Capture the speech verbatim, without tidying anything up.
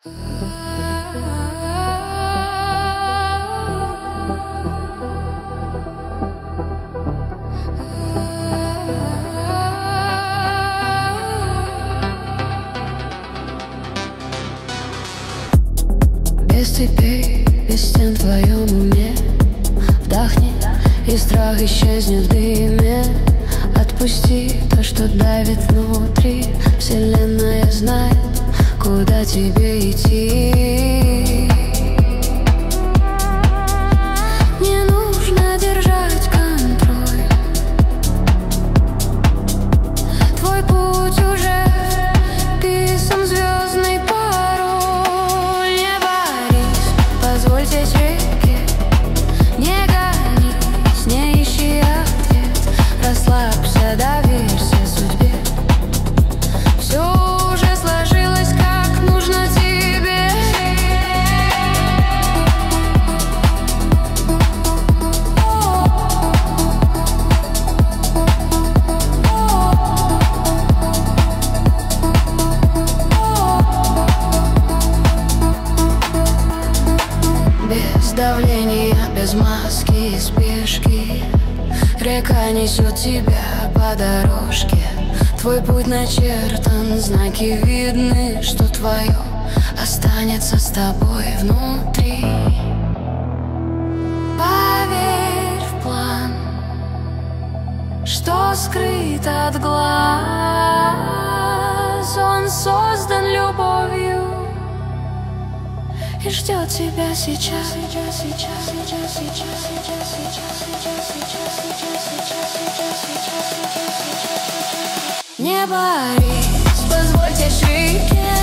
Без цепей, без стен в твоем уме. Вдохни, и страх исчезнет в дыме. Отпусти то, что давит внутри. Вселенная знает, куда тебе идти. Не нужно держать контроль. Твой путь уже писан звездный пароль. Не борись, позволь течь реке. Не гонись, не ищи ответ. Расслабься, доверься судьбе. Все уже сложилось, как нужно тебе. Без давления, без маски и спешки. Река несет тебя по дорожке. Твой путь начертан, знаки видны, что твое останется с тобой внутри. Поверь в план, что скрыт от глаз. Он создан любовью и ждет тебя сейчас. Сейчас, сейчас, сейчас, сейчас, сейчас, сейчас, сейчас, сейчас, сейчас, сейчас, сейчас, сейчас. Не борись, позволь течь реке.